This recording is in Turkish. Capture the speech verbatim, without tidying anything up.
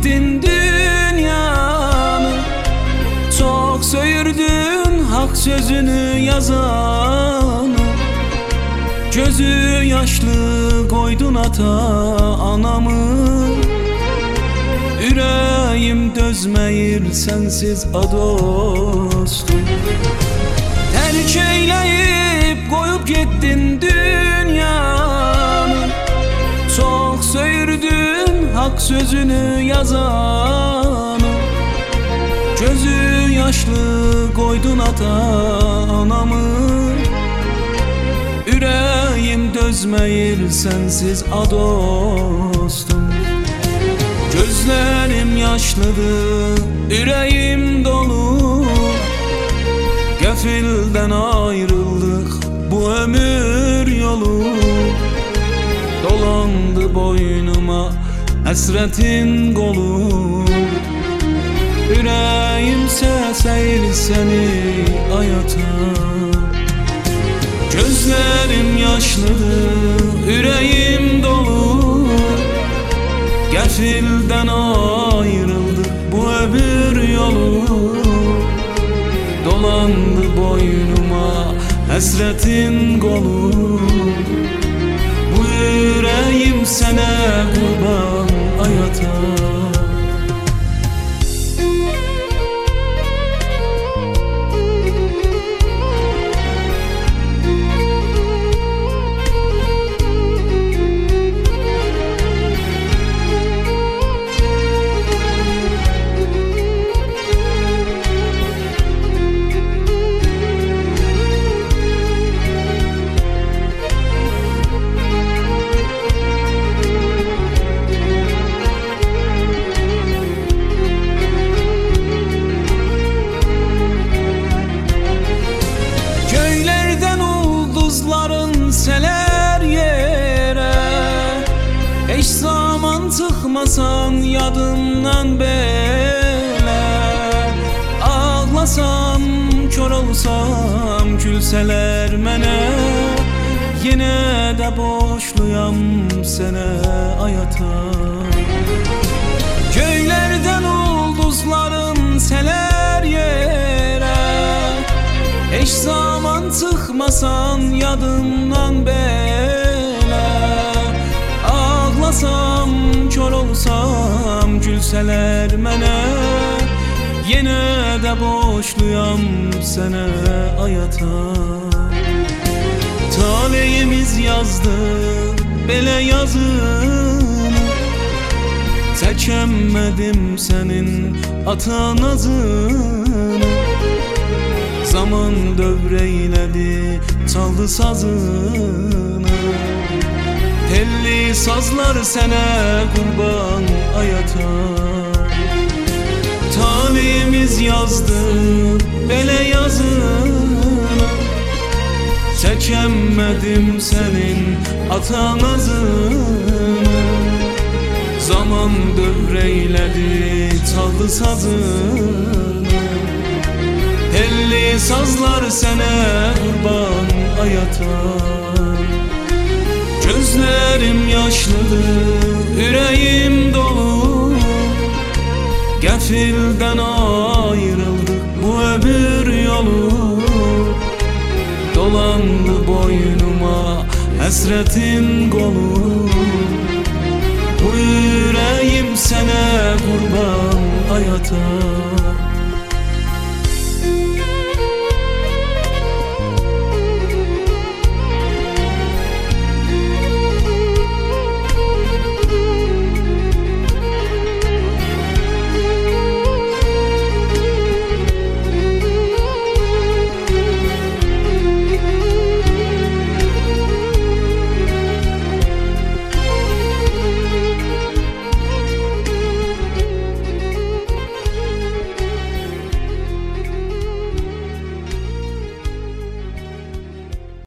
gittin dünyanı, çok söyürdün hak sözünü yazanı. Gözü yaşlı koydun ata anamı, yüreğim dözmeyir sensiz a dostum. Terk eyleyip koyup gittin dünyanı, çok söyürdün hak sözünü yazanı. Gözü yaşlı koydun ata anamı, yüreğim dözmeyir sensiz a dostum. Gözlerim yaşlıdır, yüreğim dolu. Gafilden ayrıldık bu ömür yolu. Dolandı boynuma hasretin kolu. Yüreğimse seyir seni hayata. Gözlerim yaşlıdır, yüreğim dolu. Gafilden ayrıldık bu ömür yolu. Dolandı boynuma hasretin kolu. Bu yüreğim sana kurban hayata. Seler yere, eş zaman çıkmasan yadımdan bele. Ağlasam, kör olsam külseler mene. Yine de boşluyam sene hayata. Köylerden ulduzların seler yere, eş zaman çıkmasan yadımdan bele. Ağlasam, kör olsam gülseler mene. Yine de boşluyam sene hayata. Taleyimiz yazdı bele yazını, çekemedim senin ata nazını. Zaman dövreyledi çaldı sazını. Telli sazlar sene kurban hayata. Talihimiz yazdı bele yazını, çekemedim senin ata nazını. Zaman dövreyledi çaldı sazını. Telli sazlar sene kurban hayata. Gözlerim yaşlıdır, yüreğim dolu. Gafilden ayrıldık bu ömür yolu. Dolandı boynuma hasretin kolu. Bu yüreğim sana kurban hayata.